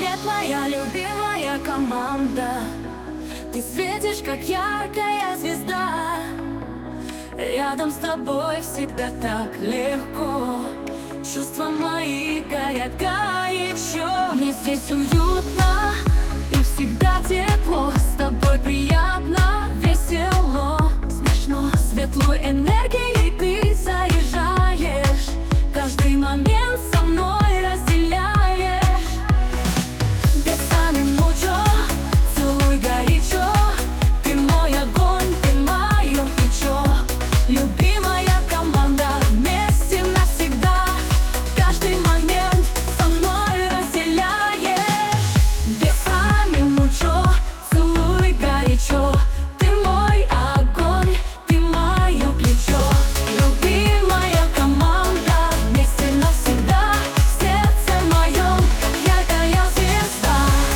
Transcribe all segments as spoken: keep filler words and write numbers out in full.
светлая, любимая команда. Ты светишь, как яркая звезда. Рядом с тобой всегда так легко. Чувства мои горят горячо. Мне здесь уютно и всегда тепло. С тобой приятно, весело, смешно. Светлой энергией ты заряжаешь. Каждый момент со мной разделяешь. Бесами мучо, целуй горячо. Ты мой огонь, ты мое плечо. Любимая команда, вместе навсегда. Каждый момент со мной разделяешь. Бесами мучо, целуй горячо. Ты мой огонь, ты мое плечо. Любимая команда, вместе навсегда. В сердце моем, как яркая звезда.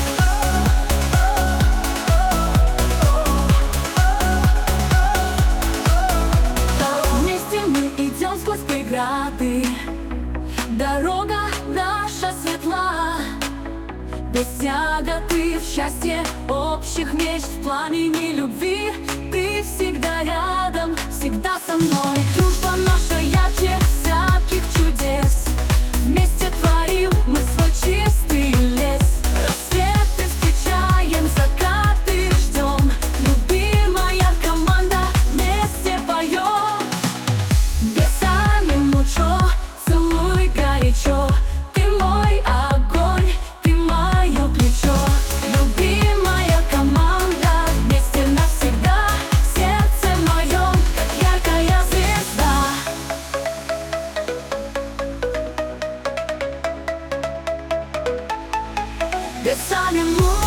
Вместе мы идем сквозь преграды. Дорога наша светла. Без тяготы в счастье общих мечт, в пламени любви. Ты всегда рядом, всегда со мной. Дружба наша ярче всяких чудес. Вместе творим мы свой чистый лес. Рассветы встречаем, закаты ждем. Любимая команда, вместе поем. Бесами мучо, целуй горячо. Ты мой огонь, ты мое плечо. Любимая команда, вместе навсегда. В сердце моем, как яркая звезда. Бесами мучо.